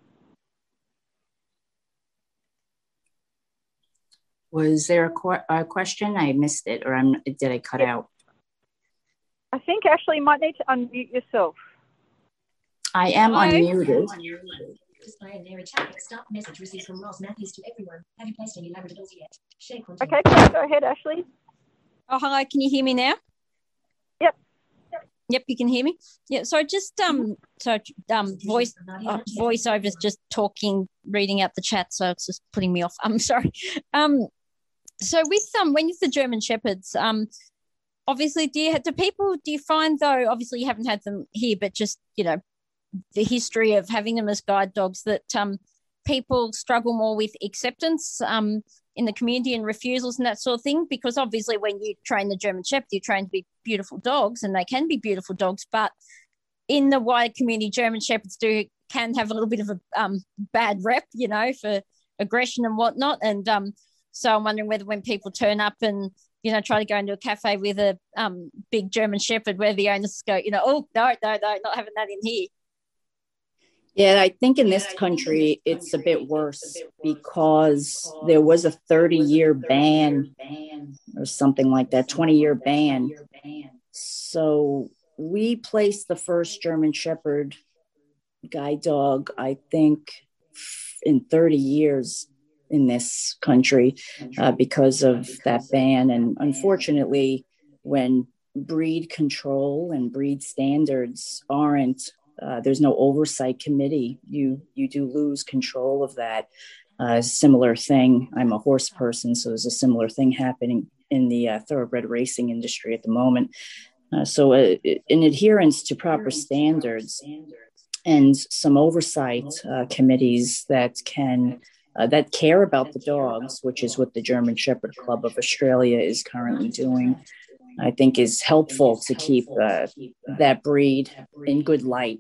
Was there a, qu- a question? I missed it, or I'm, did I cut Yeah. out? I think Ashley might need to unmute yourself. I am Hello? unmuted. Display in their chat. Start message received from Ross Matthews to everyone. Have you placed any Labradors yet? Share content. Okay, please go ahead, Ashley. Oh, hello. Can you hear me now? Yep. Yep, you can hear me. Yeah, so just um, so um, voice uh, voiceovers, just talking, reading out the chat, so it's just putting me off. I'm sorry. Um, so with um, when it's the German Shepherds, um, obviously, do you do people do you find though? Obviously, you haven't had them here, but just you know, the history of having them as guide dogs that um, people struggle more with acceptance um in the community and refusals and that sort of thing, because obviously when you train the German Shepherd, you train to be beautiful dogs, and they can be beautiful dogs, but in the wider community, German Shepherds do can have a little bit of a um, bad rep, you know, for aggression and whatnot. And um, so I'm wondering whether when people turn up and, you know, try to go into a cafe with a um, big German Shepherd, where the owners go, you know, oh, no, no, no, not having that in here. Yeah, I think in this country, it's a bit worse because there was a thirty-year ban or something like that, twenty-year ban. So we placed the first German Shepherd guide dog, I think, in thirty years in this country uh, because of that ban. And unfortunately, when breed control and breed standards aren't Uh, there's no oversight committee, you you do lose control of that. Uh, similar thing, I'm a horse person, so there's a similar thing happening in the uh, thoroughbred racing industry at the moment. Uh, so uh, in adherence to proper standards and some oversight uh, committees that can uh, that care about the dogs, which is what the German Shepherd Club of Australia is currently doing, I think is helpful to keep uh, that breed in good light.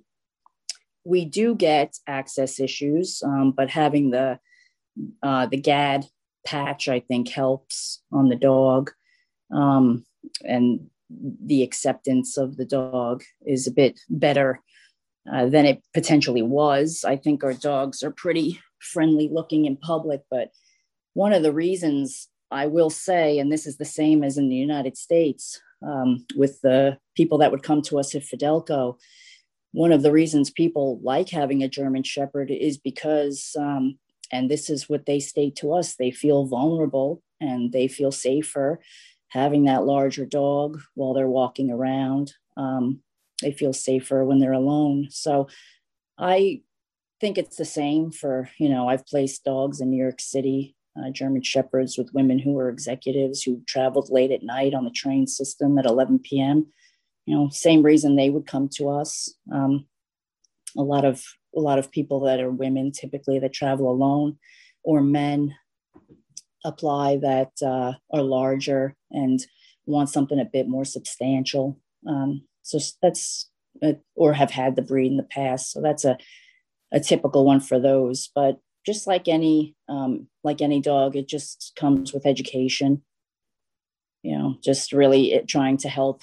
We do get access issues, um, but having the uh, the G A D patch, I think, helps on the dog, um, and the acceptance of the dog is a bit better uh, than it potentially was. I think our dogs are pretty friendly looking in public, but one of the reasons I will say, and this is the same as in the United States, um, with the people that would come to us at Fidelco, one of the reasons people like having a German Shepherd is because, um, and this is what they state to us, they feel vulnerable and they feel safer having that larger dog while they're walking around. Um, they feel safer when they're alone. So I think it's the same for, you know, I've placed dogs in New York City, uh, German Shepherds with women who were executives who traveled late at night on the train system at eleven p.m. You know, same reason they would come to us. Um, a lot of a lot of people that are women typically that travel alone, or men apply that uh, are larger and want something a bit more substantial. Um, so that's uh, or have had the breed in the past. So that's a a typical one for those. But just like any um, like any dog, it just comes with education. You know, just really it, trying to help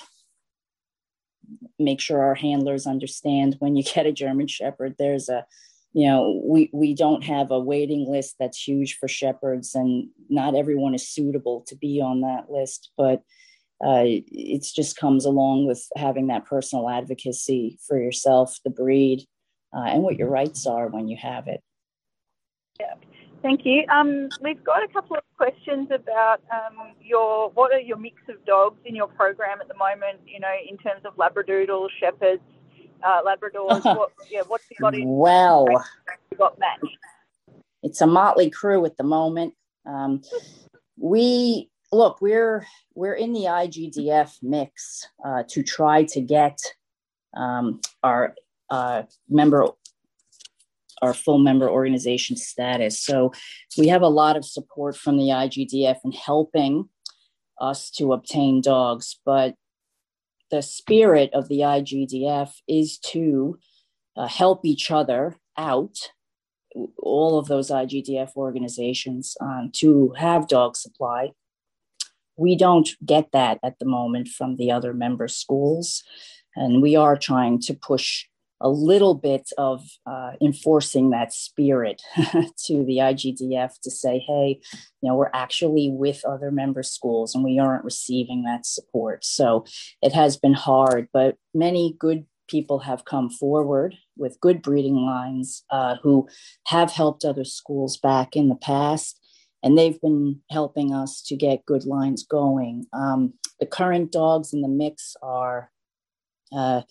make sure our handlers understand when you get a German Shepherd, there's a, you know, we, we don't have a waiting list that's huge for Shepherds, and not everyone is suitable to be on that list, but uh, it just comes along with having that personal advocacy for yourself, the breed, uh, and what your rights are when you have it. Yeah. Thank you. Um, we've got a couple of questions about um, your what are your mix of dogs in your program at the moment, you know, in terms of Labradoodles, Shepherds, uh, Labradors. what, yeah, what's you got in? Well, you got matched? It's a motley crew at the moment. Um, we, look, we're, we're in the I G D F mix uh, to try to get um, our uh, member our full member organization status. So we have a lot of support from the I G D F in helping us to obtain dogs, but the spirit of the I G D F is to uh, help each other out, all of those I G D F organizations, um, to have dog supply. We don't get that at the moment from the other member schools, and we are trying to push a little bit of uh, enforcing that spirit to the I G D F to say, hey, you know, we're actually with other member schools and we aren't receiving that support. So it has been hard, but many good people have come forward with good breeding lines uh, who have helped other schools back in the past, and they've been helping us to get good lines going. Um, the current dogs in the mix are Uh,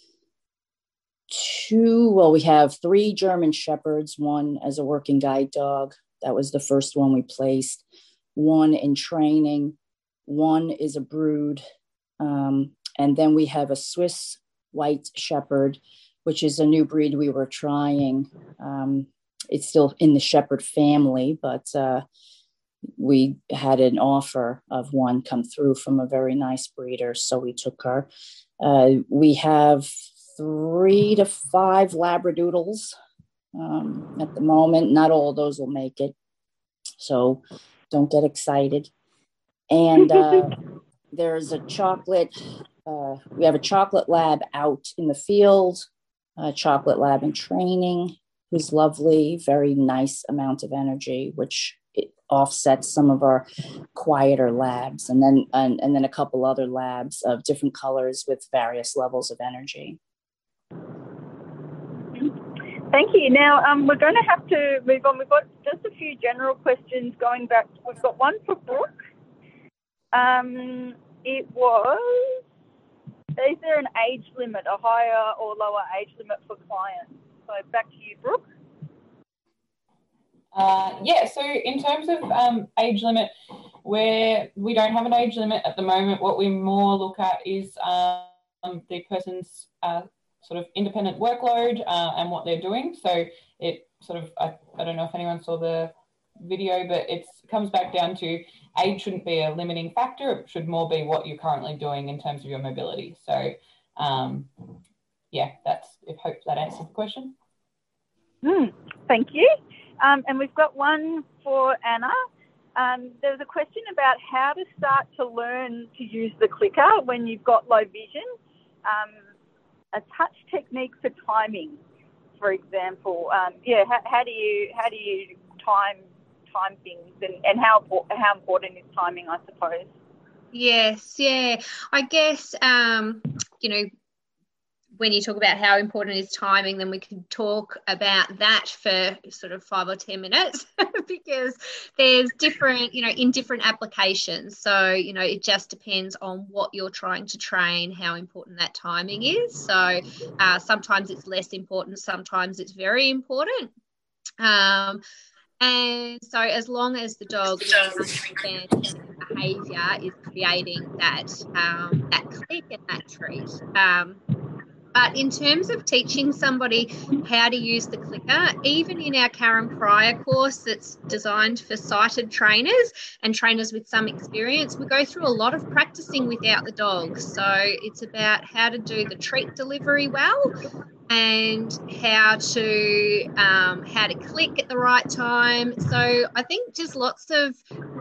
two, well, we have three German Shepherds, one as a working guide dog. That was the first one we placed. One in training. One is a brood. Um, and then we have a Swiss White Shepherd, which is a new breed we were trying. Um, it's still in the Shepherd family, but uh, we had an offer of one come through from a very nice breeder, so we took her. Uh, we have three to five Labradoodles um, at the moment. Not all of those will make it, so don't get excited. And uh, there's a chocolate, uh, we have a chocolate lab out in the field, a chocolate lab in training, who's lovely, very nice amount of energy, which it offsets some of our quieter labs, and then and, and then a couple other labs of different colors with various levels of energy. Thank you. Now, um, we're going to have to move on. We've got just a few general questions going back. We've got one for Brooke. Um, it was, is there an age limit, a higher or lower age limit for clients? So back to you, Brooke. Uh, yeah, so in terms of um, age limit, where we don't have an age limit at the moment, what we more look at is um, the person's uh, sort of independent workload uh, and what they're doing. So it sort of, I, I don't know if anyone saw the video, but it comes back down to age shouldn't be a limiting factor. It should more be what you're currently doing in terms of your mobility. So um, yeah, that's, I hope that answers the question. Mm, thank you. Um, and we've got one for Anna. Um, there was a question about how to start to learn to use the clicker when you've got low vision. Um, a touch technique for timing, for example. Um, yeah, how, how do you how do you time time things, and, and how how important is timing, I suppose? Yes, yeah. I guess um, you know, when you talk about how important is timing, then we can talk about that for sort of five or ten minutes because there's different, you know, in different applications. So, you know, it just depends on what you're trying to train, how important that timing is. So uh, sometimes it's less important, sometimes it's very important. Um, and so as long as the dog understands behaviour is creating that, um, that click and that treat. Um, But in terms of teaching somebody how to use the clicker, even in our Karen Pryor course that's designed for sighted trainers and trainers with some experience, we go through a lot of practicing without the dog. So it's about how to do the treat delivery well and how to um, how to click at the right time. So I think just lots of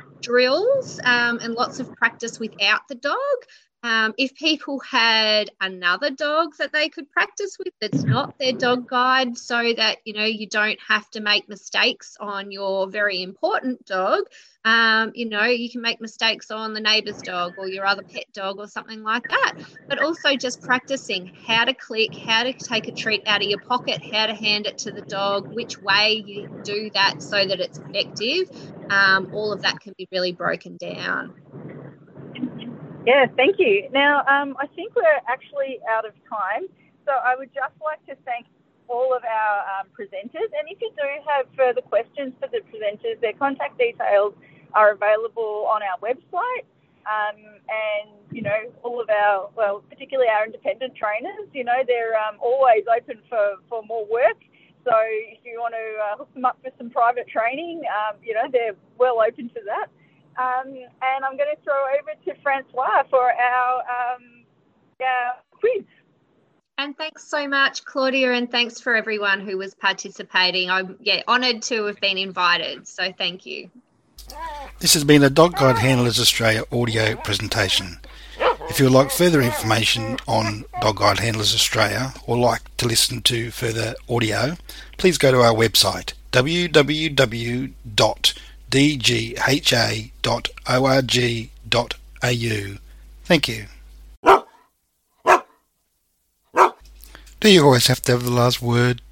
drills um, and lots of practice without the dog. Um, if people had another dog that they could practice with that's not their dog guide, so that, you know, you don't have to make mistakes on your very important dog, um, you know, you can make mistakes on the neighbour's dog or your other pet dog or something like that. But also just practicing how to click, how to take a treat out of your pocket, how to hand it to the dog, which way you do that so that it's effective. Um, all of that can be really broken down. Yeah, thank you. Now, um, I think we're actually out of time, so I would just like to thank all of our um, presenters. And if you do have further questions for the presenters, their contact details are available on our website. Um, and, you know, all of our, well, particularly our independent trainers, you know, they're um, always open for, for more work. So if you want to uh, hook them up for some private training, um, you know, they're well open to that. Um, and I'm going to throw over to Francois for our, um, our quiz. And thanks so much, Claudia, and thanks for everyone who was participating. I'm yeah honoured to have been invited, so thank you. This has been a Dog Guide Handlers Australia audio presentation. If you would like further information on Dog Guide Handlers Australia or like to listen to further audio, please go to our website w w w dot d g h a dot org dot a u. Thank you. Do you always have to have the last word?